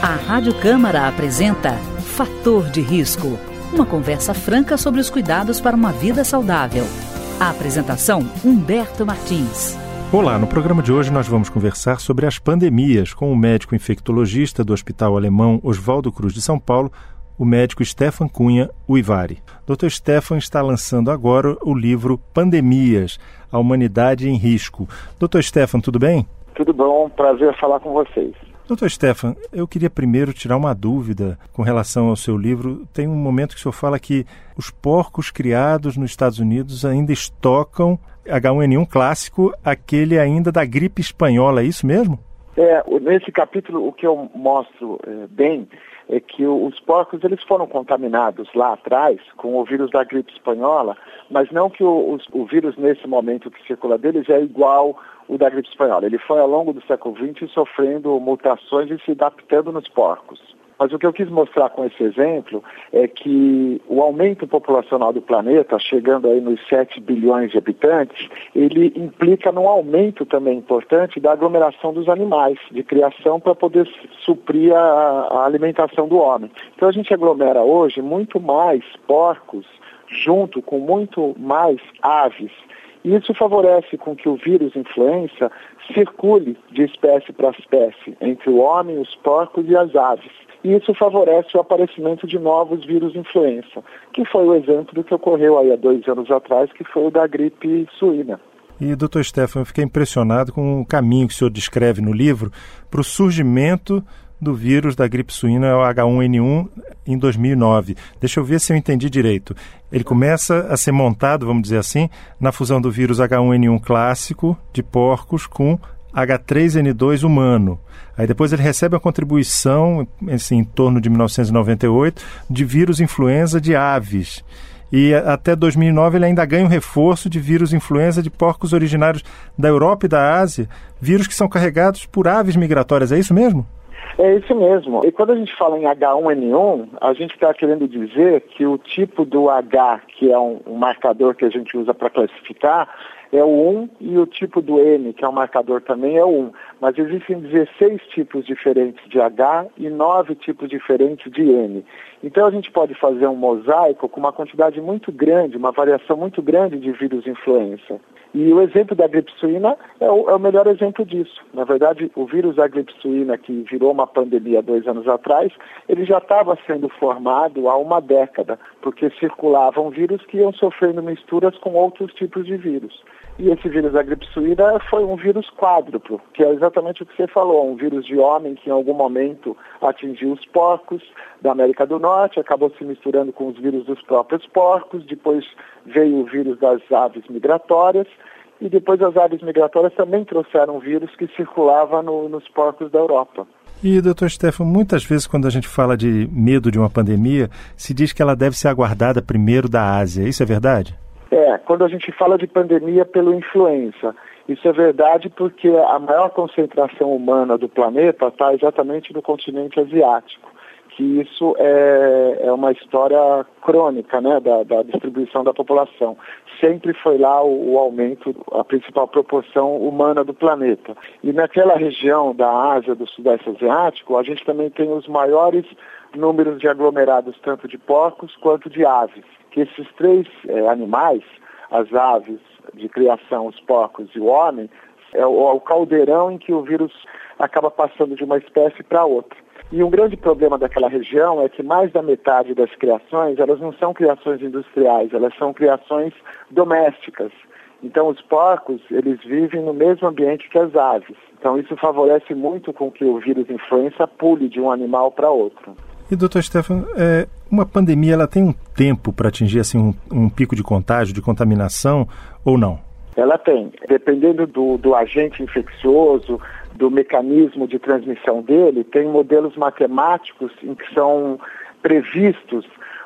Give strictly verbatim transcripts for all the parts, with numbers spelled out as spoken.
A Rádio Câmara apresenta Fator de Risco, uma conversa franca sobre os cuidados para uma vida saudável. A apresentação, Humberto Martins. Olá, no programa de hoje nós vamos conversar sobre as pandemias com o médico infectologista do Hospital Alemão Oswaldo Cruz de São Paulo, o médico Stefan Cunha Uivari. doutor Stefan está lançando agora o livro Pandemias, a Humanidade em Risco. doutor Stefan, tudo bem? Tudo bom, prazer falar com vocês. doutor Stefan, eu queria primeiro tirar uma dúvida com relação ao seu livro. Tem um momento que o senhor fala que os porcos criados nos Estados Unidos ainda estocam agá um ene um clássico, aquele ainda da gripe espanhola, é isso mesmo? É, nesse capítulo o que eu mostro é, bem é que os porcos eles foram contaminados lá atrás com o vírus da gripe espanhola, mas não que o, o, o vírus nesse momento que circula deles é igual o da gripe espanhola. Ele foi ao longo do século vinte sofrendo mutações e se adaptando nos porcos. Mas o que eu quis mostrar com esse exemplo é que o aumento populacional do planeta, chegando aí nos sete bilhões de habitantes, ele implica num aumento também importante da aglomeração dos animais, de criação para poder suprir a, a alimentação do homem. Então a gente aglomera hoje muito mais porcos junto com muito mais aves. E isso favorece com que o vírus influenza circule de espécie para espécie entre o homem, os porcos e as aves. E isso favorece o aparecimento de novos vírus influenza, que foi o exemplo do que ocorreu aí há dois anos atrás, que foi o da gripe suína. E, doutor Stefan, eu fiquei impressionado com o caminho que o senhor descreve no livro para o surgimento do vírus da gripe suína, o agá um ene um, em dois mil e nove. Deixa eu ver se eu entendi direito. Ele começa a ser montado, vamos dizer assim, na fusão do vírus agá um ene um clássico de porcos com agá três ene dois humano. Aí depois ele recebe a contribuição, assim, em torno de mil novecentos e noventa e oito, de vírus influenza de aves. E até dois mil e nove ele ainda ganha um reforço de vírus influenza de porcos originários da Europa e da Ásia, vírus que são carregados por aves migratórias. É isso mesmo? É isso mesmo. E quando a gente fala em agá um ene um, a gente está querendo dizer que o tipo do H, que é um, um marcador que a gente usa para classificar, é o um, e o tipo do N, que é um marcador também, é o um. Mas existem dezesseis tipos diferentes de H e nove tipos diferentes de N. Então a gente pode fazer um mosaico com uma quantidade muito grande, uma variação muito grande de vírus influenza. E o exemplo da gripe suína é o, é o melhor exemplo disso. Na verdade, o vírus da gripe suína, que virou uma pandemia dois anos atrás, ele já estava sendo formado há uma década, porque circulavam vírus que iam sofrendo misturas com outros tipos de vírus. E esse vírus da gripe suína foi um vírus quádruplo, que é exatamente o que você falou, um vírus de homem que em algum momento atingiu os porcos da América do Norte, acabou se misturando com os vírus dos próprios porcos, depois veio o vírus das aves migratórias, e depois as aves migratórias também trouxeram um vírus que circulava no, nos porcos da Europa. E, doutor Stefan, muitas vezes quando a gente fala de medo de uma pandemia, se diz que ela deve ser aguardada primeiro da Ásia. Isso é verdade? É, quando a gente fala de pandemia pelo influenza, isso é verdade porque a maior concentração humana do planeta está exatamente no continente asiático, que isso é, é uma história crônica, né, da, da distribuição da população. Sempre foi lá o, o aumento, a principal proporção humana do planeta. E naquela região da Ásia, do Sudeste Asiático, a gente também tem os maiores números de aglomerados, tanto de porcos quanto de aves. Que esses três é, animais, as aves de criação, os porcos e o homem, é o, é o caldeirão em que o vírus acaba passando de uma espécie para outra. E um grande problema daquela região é que mais da metade das criações, elas não são criações industriais, elas são criações domésticas. Então os porcos, eles vivem no mesmo ambiente que as aves. Então isso favorece muito com que o vírus influenza pule de um animal para outro. E, doutor Stefan, é, uma pandemia ela tem um tempo para atingir assim, um, um pico de contágio, de contaminação, ou não? Ela tem. Dependendo do, do agente infeccioso, do mecanismo de transmissão dele, tem modelos matemáticos em que são previstos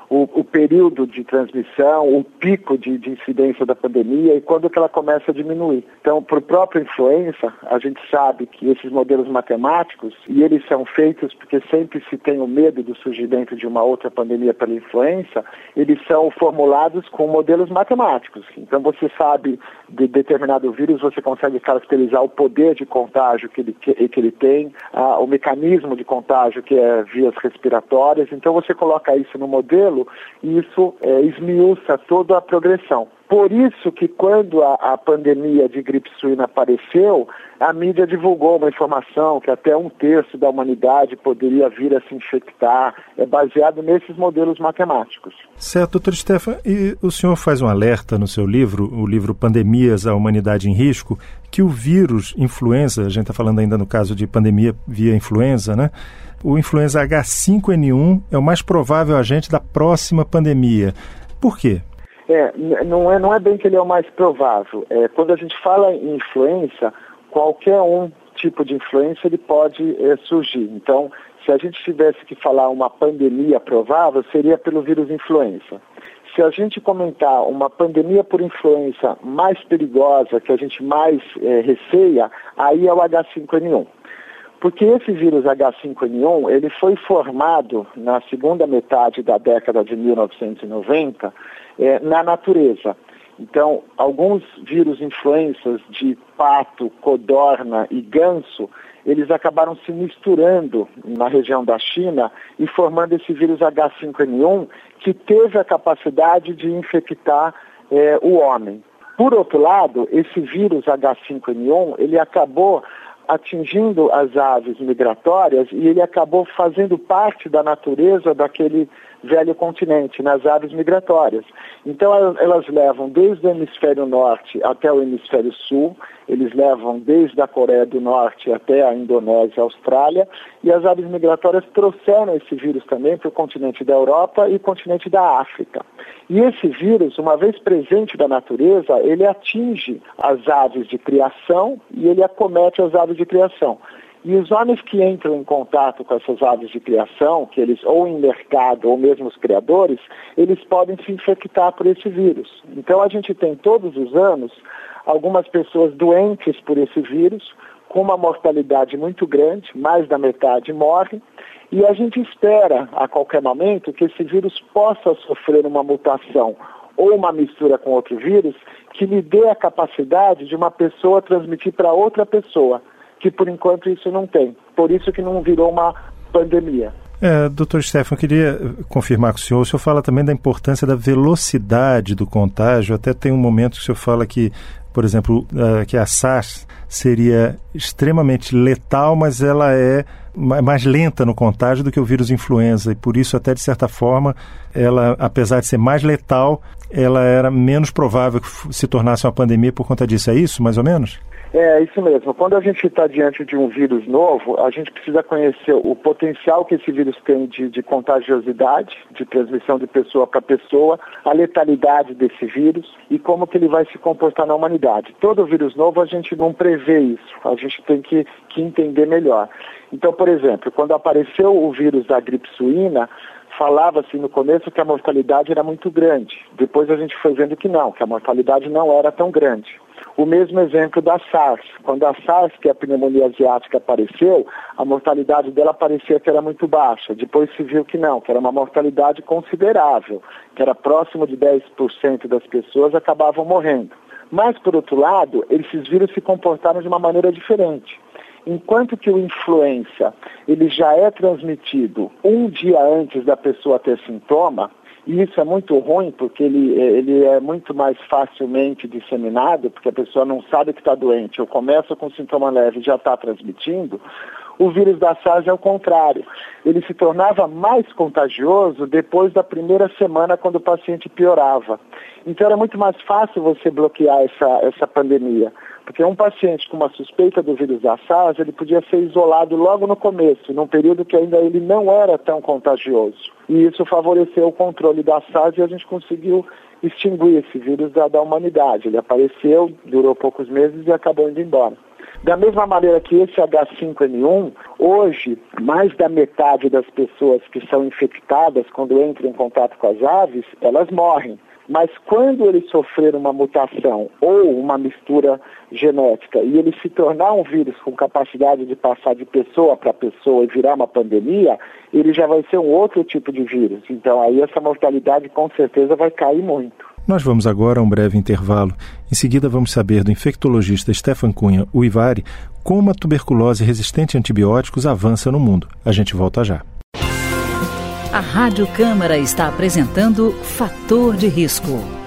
o, o período de transmissão, o pico de, de incidência da pandemia e quando que ela começa a diminuir. Então, para o próprio influenza, a gente sabe que esses modelos matemáticos, e eles são feitos porque sempre se tem o medo do surgimento de uma outra pandemia pela influenza, eles são formulados com modelos matemáticos. Então, você sabe de determinado vírus, você consegue caracterizar o poder de contágio que ele, que, que ele tem, ah, o mecanismo de contágio que é vias respiratórias. Então, você coloca isso no modelo e isso é, esmiuça toda a progressão. Por isso que quando a, a pandemia de gripe suína apareceu, a mídia divulgou uma informação que até um terço da humanidade poderia vir a se infectar, é baseado nesses modelos matemáticos. Certo, doutor Stefan, e o senhor faz um alerta no seu livro, o livro Pandemias, a Humanidade em Risco, que o vírus influenza, a gente está falando ainda no caso de pandemia via influenza, né? O influenza H cinco N um é o mais provável agente da próxima pandemia. Por quê? É, não é, não é bem que ele é o mais provável. É, quando a gente fala em influenza, qualquer um tipo de influenza ele pode é, surgir. Então, se a gente tivesse que falar uma pandemia provável, seria pelo vírus influenza. Se a gente comentar uma pandemia por influenza mais perigosa, que a gente mais é, receia, aí é o H cinco N um. Porque esse vírus H cinco N um, ele foi formado na segunda metade da década de mil novecentos e noventa é, na natureza. Então, alguns vírus influenças de pato, codorna e ganso, eles acabaram se misturando na região da China e formando esse vírus H cinco N um, que teve a capacidade de infectar é, o homem. Por outro lado, esse vírus H cinco N um, ele acabou atingindo as aves migratórias e ele acabou fazendo parte da natureza daquele velho continente, nas aves migratórias. Então elas, elas levam desde o hemisfério norte até o hemisfério sul, eles levam desde a Coreia do Norte até a Indonésia e a Austrália, e as aves migratórias trouxeram esse vírus também para o continente da Europa e o continente da África. E esse vírus, uma vez presente da natureza, ele atinge as aves de criação e ele acomete as aves de criação. E os homens que entram em contato com essas aves de criação, que eles ou em mercado ou mesmo os criadores, eles podem se infectar por esse vírus. Então a gente tem todos os anos algumas pessoas doentes por esse vírus, com uma mortalidade muito grande, mais da metade morre, e a gente espera a qualquer momento que esse vírus possa sofrer uma mutação ou uma mistura com outro vírus que lhe dê a capacidade de uma pessoa transmitir para outra pessoa, que por enquanto isso não tem. Por isso que não virou uma pandemia. É, doutor Stefan, eu queria confirmar com o senhor, o senhor fala também da importância da velocidade do contágio, até tem um momento que o senhor fala que, por exemplo, uh, que a SARS seria extremamente letal, mas ela é mais lenta no contágio do que o vírus influenza, e por isso até de certa forma, ela, apesar de ser mais letal, ela era menos provável que se tornasse uma pandemia por conta disso. É isso, mais ou menos? É, isso mesmo. Quando a gente está diante de um vírus novo, a gente precisa conhecer o potencial que esse vírus tem de, de contagiosidade, de transmissão de pessoa para pessoa, a letalidade desse vírus e como que ele vai se comportar na humanidade. Todo vírus novo a gente não prevê isso, a gente tem que, que entender melhor. Então, por exemplo, quando apareceu o vírus da gripe suína, falava-se no começo que a mortalidade era muito grande. Depois a gente foi vendo que não, que a mortalidade não era tão grande. O mesmo exemplo da SARS. Quando a SARS, que é a pneumonia asiática, apareceu, a mortalidade dela parecia que era muito baixa. Depois se viu que não, que era uma mortalidade considerável, que era próximo de dez por cento das pessoas acabavam morrendo. Mas, por outro lado, esses vírus se comportaram de uma maneira diferente. Enquanto que o influenza ele já é transmitido um dia antes da pessoa ter sintoma, e isso é muito ruim porque ele, ele é muito mais facilmente disseminado, porque a pessoa não sabe que está doente, ou começa com sintoma leve e já está transmitindo, o vírus da SARS é o contrário. Ele se tornava mais contagioso depois da primeira semana, quando o paciente piorava. Então era muito mais fácil você bloquear essa, essa pandemia. Porque um paciente com uma suspeita do vírus da SARS, ele podia ser isolado logo no começo, num período que ainda ele não era tão contagioso. E isso favoreceu o controle da SARS e a gente conseguiu extinguir esse vírus da, da humanidade. Ele apareceu, durou poucos meses e acabou indo embora. Da mesma maneira que esse agá cinco ene um, hoje, mais da metade das pessoas que são infectadas, quando entram em contato com as aves, elas morrem. Mas quando ele sofrer uma mutação ou uma mistura genética e ele se tornar um vírus com capacidade de passar de pessoa para pessoa e virar uma pandemia, ele já vai ser um outro tipo de vírus. Então aí essa mortalidade com certeza vai cair muito. Nós vamos agora a um breve intervalo. Em seguida vamos saber do infectologista Stefan Cunha Uivari como a tuberculose resistente a antibióticos avança no mundo. A gente volta já. A Rádio Câmara está apresentando Fator de Risco.